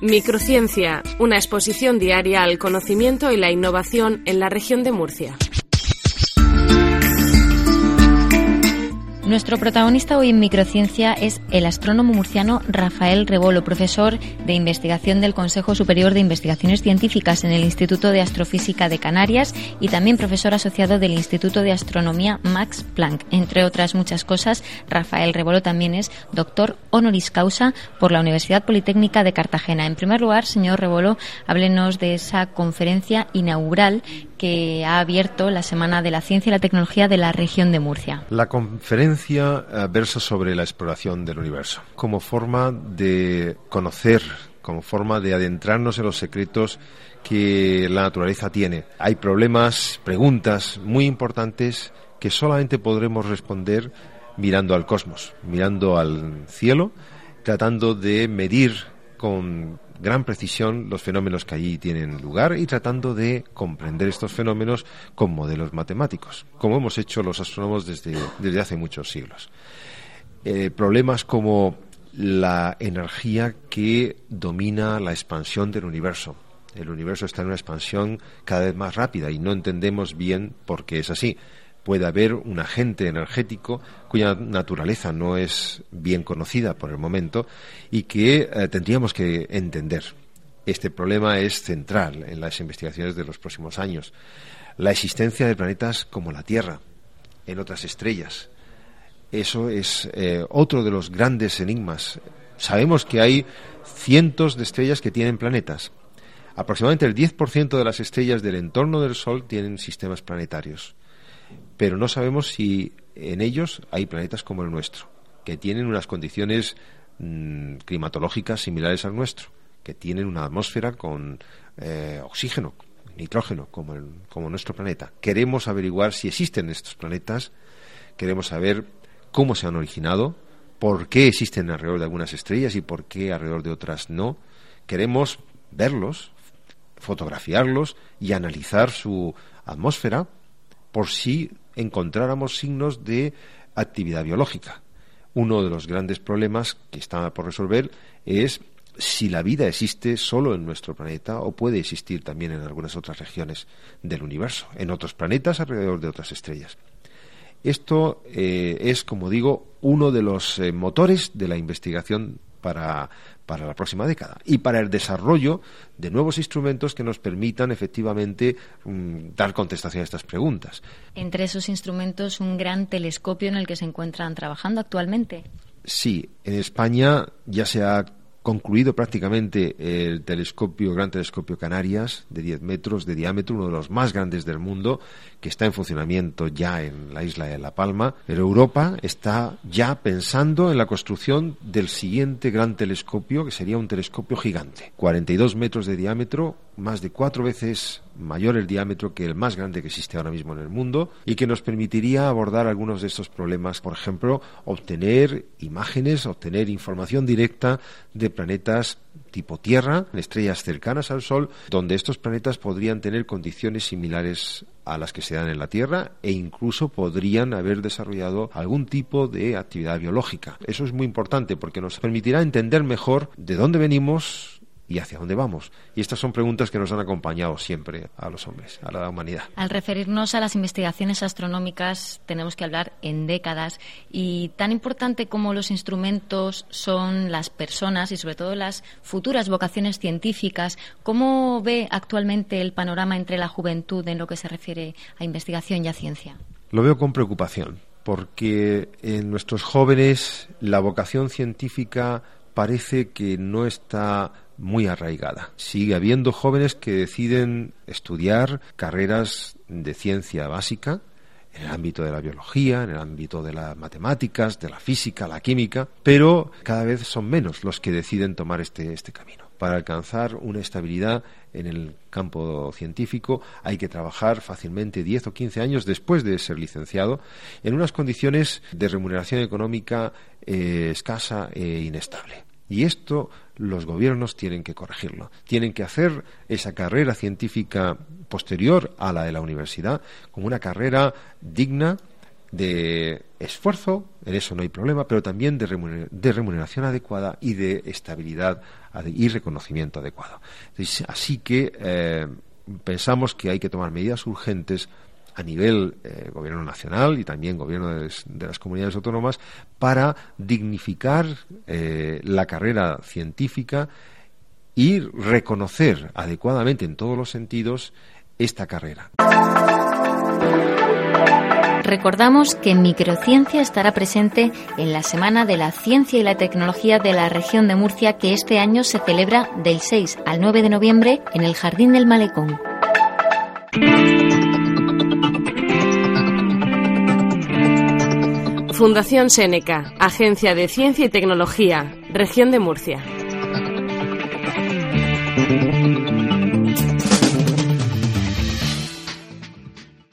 Microciencia, una exposición diaria al conocimiento y la innovación en la región de Murcia. Nuestro protagonista hoy en Microciencia es el astrónomo murciano Rafael Rebolo, profesor de investigación del Consejo Superior de Investigaciones Científicas en el Instituto de Astrofísica de Canarias y también profesor asociado del Instituto de Astronomía Max Planck. Entre otras muchas cosas, Rafael Rebolo también es doctor honoris causa por la Universidad Politécnica de Cartagena. En primer lugar, señor Rebolo, háblenos de esa conferencia inaugural que ha abierto la Semana de la Ciencia y la Tecnología de la región de Murcia. La conferencia versa sobre la exploración del universo como forma de conocer, como forma de adentrarnos en los secretos que la naturaleza tiene. Hay problemas, preguntas muy importantes que solamente podremos responder mirando al cosmos, mirando al cielo, tratando de medir con gran precisión los fenómenos que allí tienen lugar y tratando de comprender estos fenómenos con modelos matemáticos, como hemos hecho los astrónomos desde hace muchos siglos. Problemas como la energía que domina la expansión del universo. El universo está en una expansión cada vez más rápida y no entendemos bien por qué es así. Puede haber un agente energético cuya naturaleza no es bien conocida por el momento y que tendríamos que entender. Este problema es central en las investigaciones de los próximos años. La existencia de planetas como la Tierra en otras estrellas. Eso es otro de los grandes enigmas. Sabemos que hay cientos de estrellas que tienen planetas. Aproximadamente el 10% de las estrellas del entorno del Sol tienen sistemas planetarios. Pero no sabemos si en ellos hay planetas como el nuestro, que tienen unas condiciones climatológicas similares al nuestro, que tienen una atmósfera con oxígeno, nitrógeno, como nuestro planeta. Queremos averiguar si existen estos planetas, queremos saber cómo se han originado, por qué existen alrededor de algunas estrellas y por qué alrededor de otras no. Queremos verlos, fotografiarlos y analizar su atmósfera por si encontráramos signos de actividad biológica. Uno de los grandes problemas que está por resolver es si la vida existe solo en nuestro planeta o puede existir también en algunas otras regiones del universo, en otros planetas alrededor de otras estrellas. Esto es, como digo, uno de los motores de la investigación para la próxima década y para el desarrollo de nuevos instrumentos que nos permitan efectivamente dar contestación a estas preguntas. Entre esos instrumentos, un gran telescopio en el que se encuentran trabajando actualmente. Sí, en España ya se ha concluido prácticamente el Gran Telescopio Canarias, de 10 metros de diámetro, uno de los más grandes del mundo, que está en funcionamiento ya en la isla de La Palma. Pero Europa está ya pensando en la construcción del siguiente gran telescopio, que sería un telescopio gigante, 42 metros de diámetro, más de 4 veces mayor el diámetro que el más grande que existe ahora mismo en el mundo, y que nos permitiría abordar algunos de estos problemas, por ejemplo, obtener imágenes, obtener información directa de planetas tipo Tierra, estrellas cercanas al Sol, donde estos planetas podrían tener condiciones similares a las que se dan en la Tierra e incluso podrían haber desarrollado algún tipo de actividad biológica. Eso es muy importante porque nos permitirá entender mejor de dónde venimos y hacia dónde vamos. Y estas son preguntas que nos han acompañado siempre a los hombres, a la humanidad. Al referirnos a las investigaciones astronómicas, tenemos que hablar en décadas, y tan importante como los instrumentos son las personas y sobre todo las futuras vocaciones científicas. ¿Cómo ve actualmente el panorama entre la juventud en lo que se refiere a investigación y a ciencia? Lo veo con preocupación, porque en nuestros jóvenes la vocación científica parece que no está muy arraigada. Sigue habiendo jóvenes que deciden estudiar carreras de ciencia básica en el ámbito de la biología, en el ámbito de las matemáticas, de la física, la química, pero cada vez son menos los que deciden tomar este camino. Para alcanzar una estabilidad en el campo científico hay que trabajar fácilmente 10 o 15 años después de ser licenciado en unas condiciones de remuneración económica escasa e inestable. Y esto los gobiernos tienen que corregirlo. Tienen que hacer esa carrera científica posterior a la de la universidad como una carrera digna, de esfuerzo, en eso no hay problema, pero también de remuneración adecuada y de estabilidad y reconocimiento adecuado. Así que pensamos que hay que tomar medidas urgentes a nivel gobierno nacional y también gobierno de las comunidades autónomas para dignificar la carrera científica y reconocer adecuadamente en todos los sentidos esta carrera. Recordamos que Microciencia estará presente en la Semana de la Ciencia y la Tecnología de la región de Murcia, que este año se celebra del 6 al 9 de noviembre en el Jardín del Malecón. Fundación Seneca, Agencia de Ciencia y Tecnología, Región de Murcia.